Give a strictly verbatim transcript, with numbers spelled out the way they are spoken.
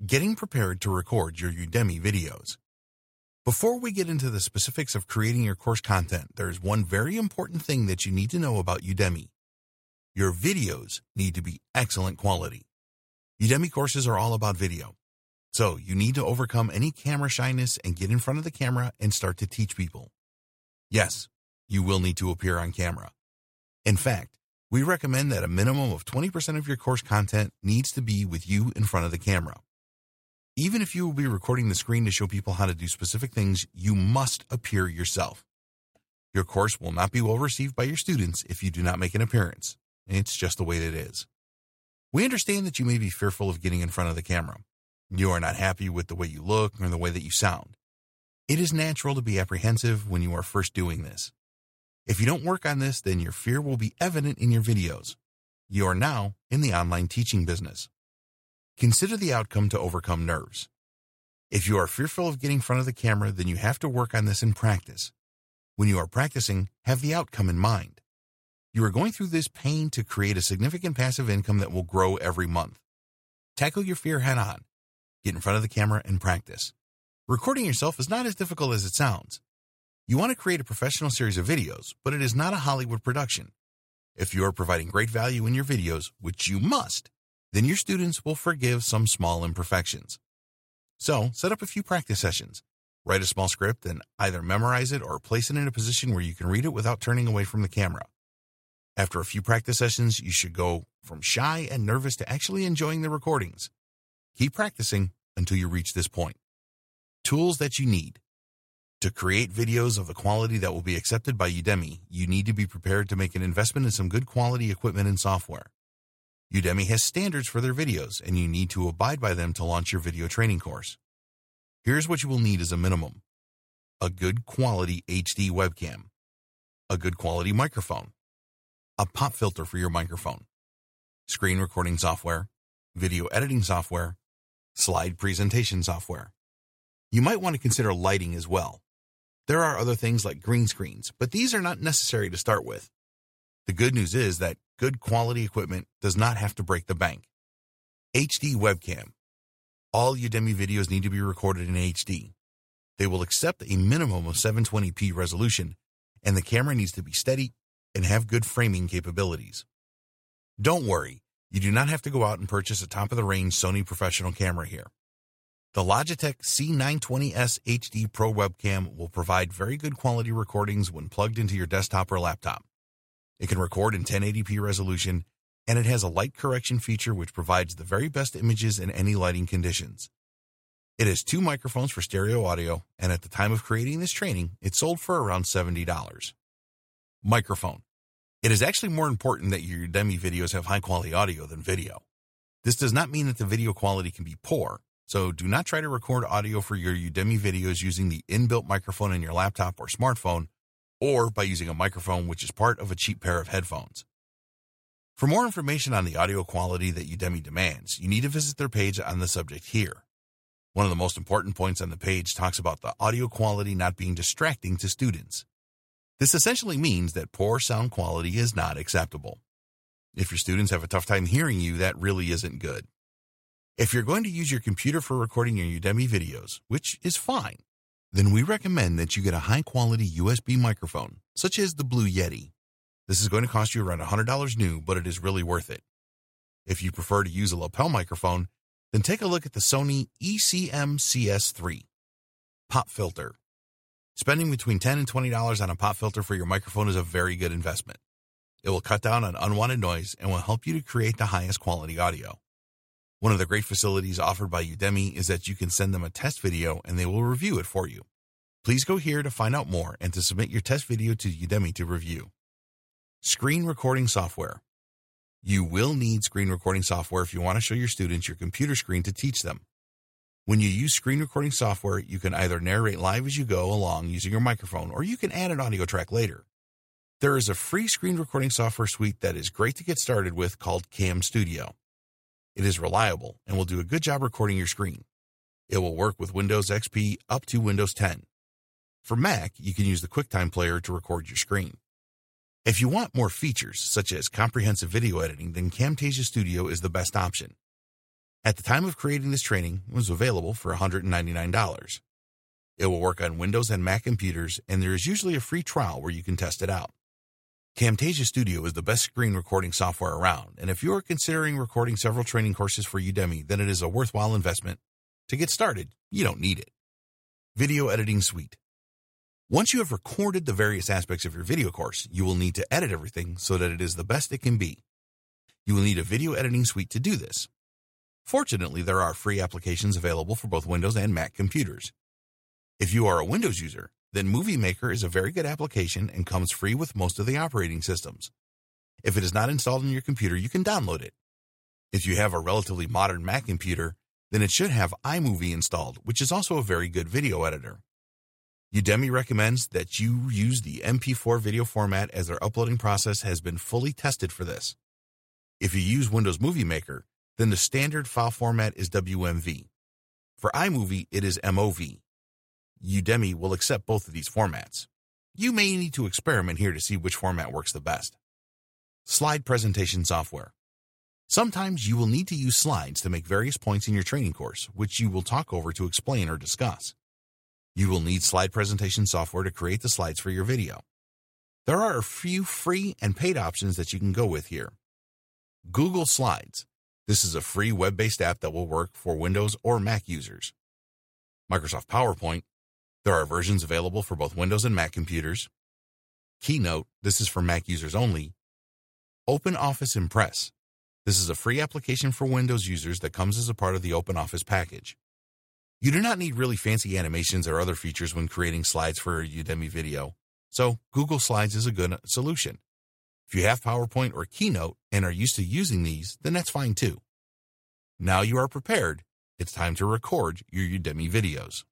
Getting prepared to record your Udemy videos. Before we get into the specifics of creating your course content, there's one very important thing that you need to know about Udemy. Your videos need to be excellent quality. Udemy courses are all about video. So you need to overcome any camera shyness and get in front of the camera and start to teach people. Yes, you will need to appear on camera. In fact, we recommend that a minimum of twenty percent of your course content needs to be with you in front of the camera. Even if you will be recording the screen to show people how to do specific things, you must appear yourself. Your course will not be well received by your students if you do not make an appearance. It's just the way it is. We understand that you may be fearful of getting in front of the camera. You are not happy with the way you look or the way that you sound. It is natural to be apprehensive when you are first doing this. If you don't work on this, then your fear will be evident in your videos. You are now in the online teaching business. Consider the outcome to overcome nerves. If you are fearful of getting in front of the camera, then you have to work on this in practice. When you are practicing, have the outcome in mind. You are going through this pain to create a significant passive income that will grow every month. Tackle your fear head on. Get in front of the camera and practice. Recording yourself is not as difficult as it sounds. You want to create a professional series of videos, but it is not a Hollywood production. If you are providing great value in your videos, which you must, then your students will forgive some small imperfections. So, set up a few practice sessions. Write a small script and either memorize it or place it in a position where you can read it without turning away from the camera. After a few practice sessions, you should go from shy and nervous to actually enjoying the recordings. Keep practicing until you reach this point. Tools that you need. To create videos of the quality that will be accepted by Udemy, you need to be prepared to make an investment in some good quality equipment and software. Udemy has standards for their videos, and you need to abide by them to launch your video training course. Here's what you will need as a minimum. A good quality H D webcam. A good quality microphone. A pop filter for your microphone. Screen recording software. Video editing software. Slide presentation software. You might want to consider lighting as well. There are other things like green screens, but these are not necessary to start with. The good news is that good quality equipment does not have to break the bank. H D webcam. All Udemy videos need to be recorded in H D. They will accept a minimum of seven twenty p resolution, and the camera needs to be steady and have good framing capabilities. Don't worry, you do not have to go out and purchase a top-of-the-range Sony professional camera here. The Logitech C nine twenty S H D Pro webcam will provide very good quality recordings when plugged into your desktop or laptop. It can record in ten eighty p resolution, and it has a light correction feature which provides the very best images in any lighting conditions. It has two microphones for stereo audio, and at the time of creating this training, it sold for around seventy dollars. Microphone. It is actually more important that your Udemy videos have high-quality audio than video. This does not mean that the video quality can be poor, so do not try to record audio for your Udemy videos using the inbuilt microphone in your laptop or smartphone, or by using a microphone which is part of a cheap pair of headphones. For more information on the audio quality that Udemy demands, you need to visit their page on the subject here. One of the most important points on the page talks about the audio quality not being distracting to students. This essentially means that poor sound quality is not acceptable. If your students have a tough time hearing you, that really isn't good. If you're going to use your computer for recording your Udemy videos, which is fine, then we recommend that you get a high-quality U S B microphone, such as the Blue Yeti. This is going to cost you around one hundred dollars new, but it is really worth it. If you prefer to use a lapel microphone, then take a look at the Sony E C M C S three. Pop filter. Spending between ten dollars and twenty dollars on a pop filter for your microphone is a very good investment. It will cut down on unwanted noise and will help you to create the highest quality audio. One of the great facilities offered by Udemy is that you can send them a test video and they will review it for you. Please go here to find out more and to submit your test video to Udemy to review. Screen recording software. You will need screen recording software if you want to show your students your computer screen to teach them. When you use screen recording software, you can either narrate live as you go along using your microphone, or you can add an audio track later. There is a free screen recording software suite that is great to get started with called Cam Studio. It is reliable and will do a good job recording your screen. It will work with Windows X P up to Windows ten. For Mac, you can use the QuickTime Player to record your screen. If you want more features, such as comprehensive video editing, then Camtasia Studio is the best option. At the time of creating this training, it was available for one hundred ninety-nine dollars. It will work on Windows and Mac computers, and there is usually a free trial where you can test it out. Camtasia Studio is the best screen recording software around, and if you are considering recording several training courses for Udemy, then it is a worthwhile investment. To get started, you don't need it. Video Editing Suite. Once you have recorded the various aspects of your video course, you will need to edit everything so that it is the best it can be. You will need a video editing suite to do this. Fortunately, there are free applications available for both Windows and Mac computers. If you are a Windows user, then Movie Maker is a very good application and comes free with most of the operating systems. If it is not installed on your computer, you can download it. If you have a relatively modern Mac computer, then it should have iMovie installed, which is also a very good video editor. Udemy recommends that you use the M P four video format as their uploading process has been fully tested for this. If you use Windows Movie Maker, then the standard file format is W M V. For iMovie, it is M O V. Udemy will accept both of these formats. You may need to experiment here to see which format works the best. Slide presentation software. Sometimes you will need to use slides to make various points in your training course, which you will talk over to explain or discuss. You will need slide presentation software to create the slides for your video. There are a few free and paid options that you can go with here. Google Slides. This is a free web-based app that will work for Windows or Mac users. Microsoft PowerPoint. There are versions available for both Windows and Mac computers. Keynote. This is for Mac users only. OpenOffice Impress. This is a free application for Windows users that comes as a part of the OpenOffice package. You do not need really fancy animations or other features when creating slides for a Udemy video, so Google Slides is a good solution. If you have PowerPoint or Keynote and are used to using these, then that's fine too. Now you are prepared, it's time to record your Udemy videos.